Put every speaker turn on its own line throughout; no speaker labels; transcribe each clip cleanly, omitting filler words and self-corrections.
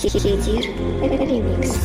Хитир ремикс.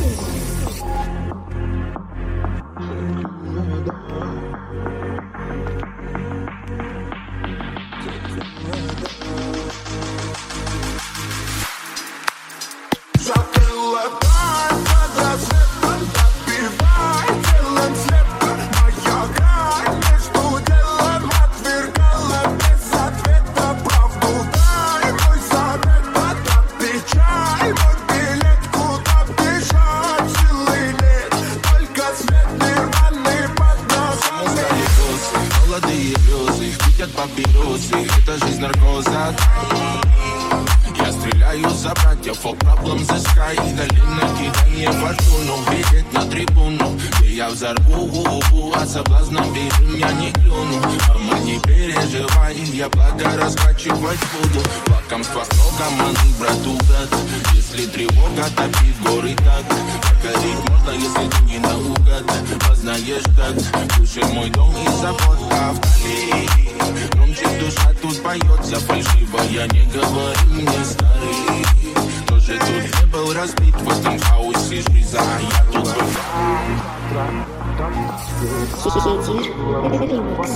Папиросы, это жизнь наркоза. Я стреляю за братьев, for problems the sky. И долина кидание фортуну, видит на трибуну. Где я взорву, а соблазном верю, я не клюну. Мама, не переживай, я благо раскачивать буду. Лакомства много, маны, брату, брат. Если тревога топит горы так, покорить можно, если ты не наугад. Познаешь так, слушай мой дом и забота вдали. Громче душа тут поется фальшиво, я не говорю мне старый. Тоже тут не был разбит в этом хаосе жизни, а я тут был.
Хитир ремикс.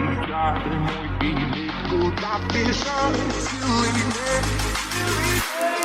Куда бежать, силы нет.